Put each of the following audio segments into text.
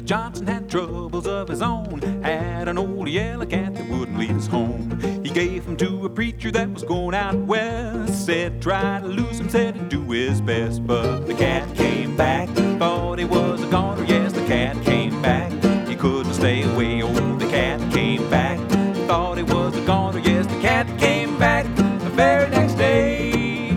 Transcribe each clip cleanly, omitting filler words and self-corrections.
Johnson had troubles of his own, had an old yellow cat that wouldn't leave his home. He gave him to a preacher that was going out west, said try to lose him, said he'd do his best. But the cat came back, thought he was a goner. Yes, the cat came back, he couldn't stay away. Oh, the cat came back, thought he was a goner. Yes, the cat came back the very next day.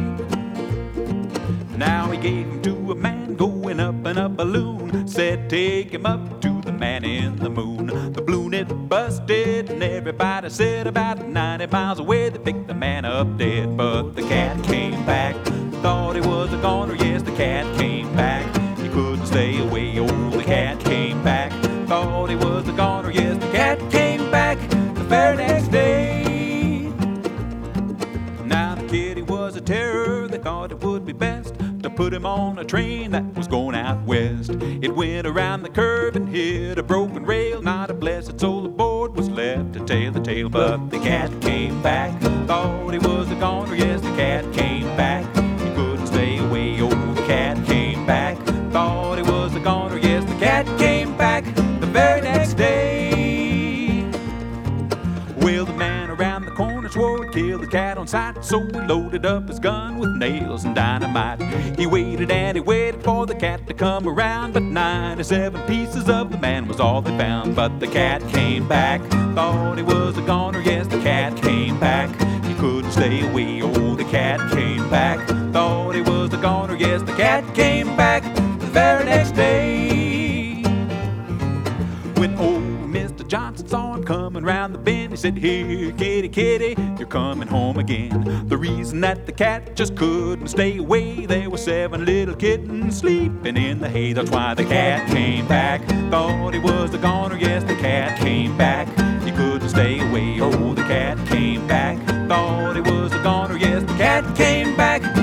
Now he gave him to a man going up in a balloon, said take him up to the man in the moon. The balloon it busted and everybody said about 90 miles away they picked the man up dead. But the cat came back, thought he was a goner. Yes, the cat came back, he couldn't stay away. Oh, the cat came back, thought he was a goner. Yes, the cat came back the very next day. Now the kitty was a terror, they thought it would be best to put him on a train that was going out west. It went around the curve and hit a broken rail, not a blessed soul aboard was left to tell the tale. But the cat came back, thought he was a goner. Yes, the cat came back, he couldn't stay away. Oh, the cat came back, thought he was a goner. Yes, the cat came back the very next day. Well, the man around the corner swore he'd kill the cat on sight, so he loaded up his gun with nails and dynamite. He waited and he waited for the cat to come around, but 97 pieces of the man was all they found. But the cat came back, thought he was a goner. Yes, the cat came back, he couldn't stay away. Oh, the cat came back, thought he was a goner. Yes, the cat came back the very next day. When old Mr. Johnson saw him coming round the bend, he said, here, kitty, kitty, you're coming home again. The reason that the cat just couldn't stay away, there were 7 little kittens sleeping in the hay. That's why the cat came back, thought he was a goner. Yes, the cat came back, he couldn't stay away. Oh, the cat came back, thought he was a goner. Yes, the cat came back